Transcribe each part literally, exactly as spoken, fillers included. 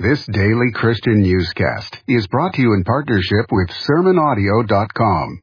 This daily Christian newscast is brought to you in partnership with sermon audio dot com.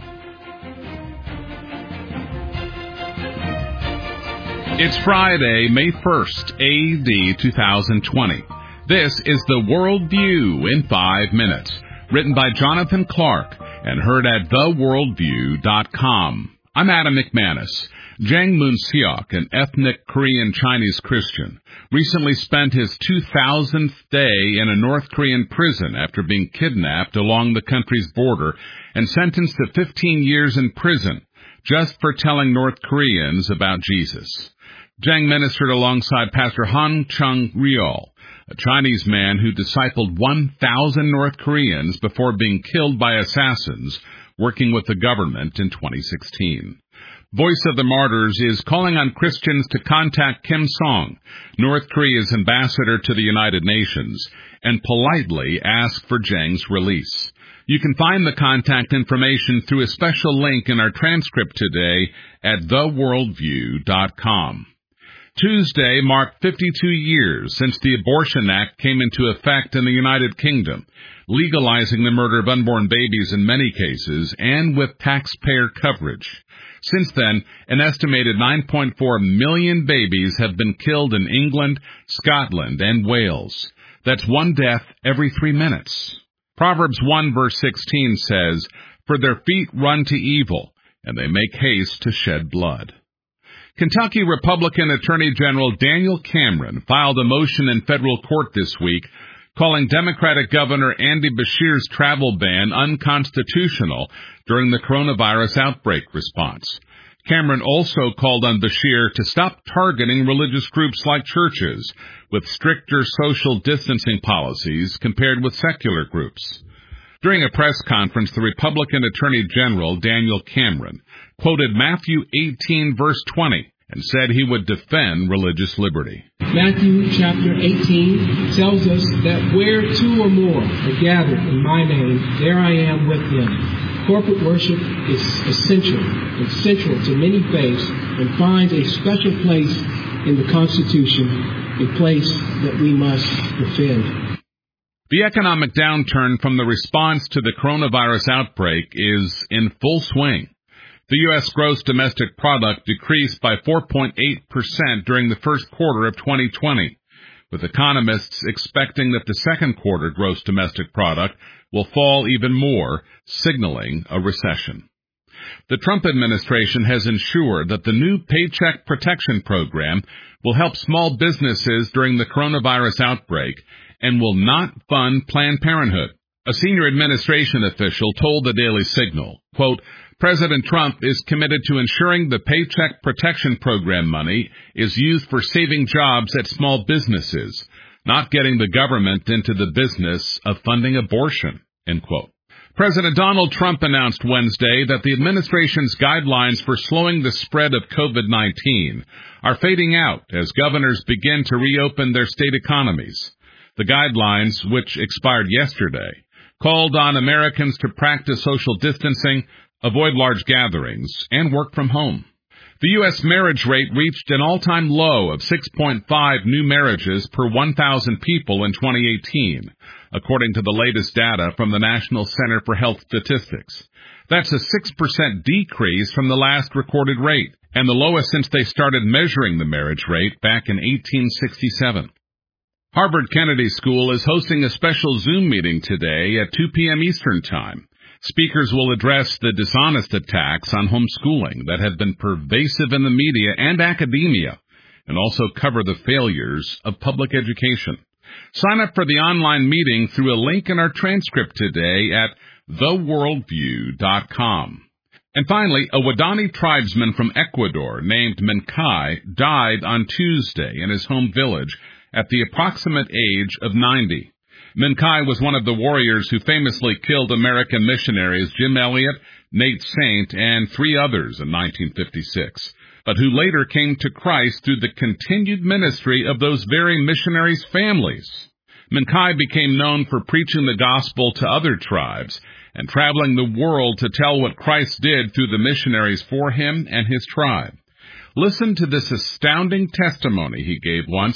It's Friday, May first, A D two thousand twenty. This is the World View in five minutes, written by Jonathan Clark and heard at the world view dot com. I'm Adam McManus. Jang Moon-seok, an ethnic Korean Chinese Christian, recently spent his two thousandth day in a North Korean prison after being kidnapped along the country's border and sentenced to fifteen years in prison just for telling North Koreans about Jesus. Jang ministered alongside Pastor Han Chung-ryol, a Chinese man who discipled one thousand North Koreans before being killed by assassins working with the government in twenty sixteen. Voice of the Martyrs is calling on Christians to contact Kim Song, North Korea's ambassador to the United Nations, and politely ask for Jang's release. You can find the contact information through a special link in our transcript today at the world view dot com. Tuesday marked fifty-two years since the Abortion Act came into effect in the United Kingdom, legalizing the murder of unborn babies in many cases and with taxpayer coverage. Since then, an estimated nine point four million babies have been killed in England, Scotland, and Wales. That's one death every three minutes. Proverbs one verse sixteen says, "For their feet run to evil, and they make haste to shed blood." Kentucky Republican Attorney General Daniel Cameron filed a motion in federal court this week calling Democratic Governor Andy Beshear's travel ban unconstitutional during the coronavirus outbreak response. Cameron also called on Beshear to stop targeting religious groups like churches with stricter social distancing policies compared with secular groups. During a press conference, the Republican Attorney General, Daniel Cameron, quoted Matthew eighteen, verse twenty, and said he would defend religious liberty. Matthew chapter eighteen tells us that where two or more are gathered in my name, there I am with them. Corporate worship is essential and central to many faiths and finds a special place in the Constitution, a place that we must defend. The economic downturn from the response to the coronavirus outbreak is in full swing. The U S gross domestic product decreased by four point eight percent during the first quarter of twenty twenty, with economists expecting that the second quarter gross domestic product will fall even more, signaling a recession. The Trump administration has ensured that the new Paycheck Protection Program will help small businesses during the coronavirus outbreak and will not fund Planned Parenthood. A senior administration official told the Daily Signal, quote, "President Trump is committed to ensuring the Paycheck Protection Program money is used for saving jobs at small businesses, not getting the government into the business of funding abortion," end quote. President Donald Trump announced Wednesday that the administration's guidelines for slowing the spread of COVID nineteen are fading out as governors begin to reopen their state economies. The guidelines, which expired yesterday, called on Americans to practice social distancing, avoid large gatherings, and work from home. The U S marriage rate reached an all-time low of six point five new marriages per one thousand people in twenty eighteen, according to the latest data from the National Center for Health Statistics. That's a six percent decrease from the last recorded rate, and the lowest since they started measuring the marriage rate back in eighteen sixty-seven. Harvard Kennedy School is hosting a special Zoom meeting today at two p.m. Eastern Time. Speakers will address the dishonest attacks on homeschooling that have been pervasive in the media and academia, and also cover the failures of public education. Sign up for the online meeting through a link in our transcript today at the world view dot com. And finally, a Waodani tribesman from Ecuador named Menkai died on Tuesday in his home village at the approximate age of ninety. Menkai was one of the warriors who famously killed American missionaries Jim Elliot, Nate Saint, and three others in nineteen fifty-six, but who later came to Christ through the continued ministry of those very missionaries' families. Menkai became known for preaching the gospel to other tribes and traveling the world to tell what Christ did through the missionaries for him and his tribe. Listen to this astounding testimony he gave once,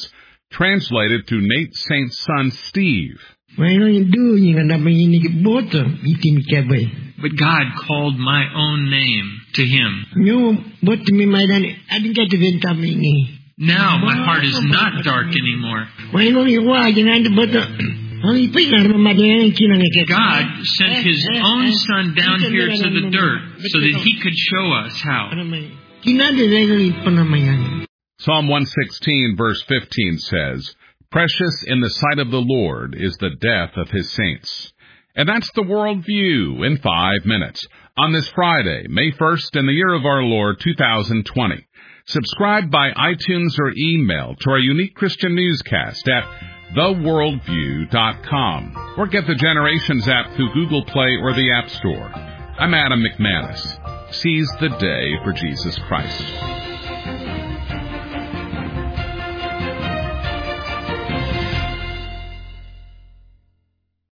translated to Nate Saint's son, Steve. But God called my own name to him. Now my heart is not dark anymore. God sent His own Son down here to the dirt so that He could show us how. Psalm one sixteen, verse fifteen says, "Precious in the sight of the Lord is the death of His saints." And that's the Worldview in five minutes on this Friday, May first, in the year of our Lord, two thousand twenty. Subscribe by iTunes or email to our unique Christian newscast at the worldview dot com, or get the Generations app through Google Play or the App Store. I'm Adam McManus. Seize the day for Jesus Christ.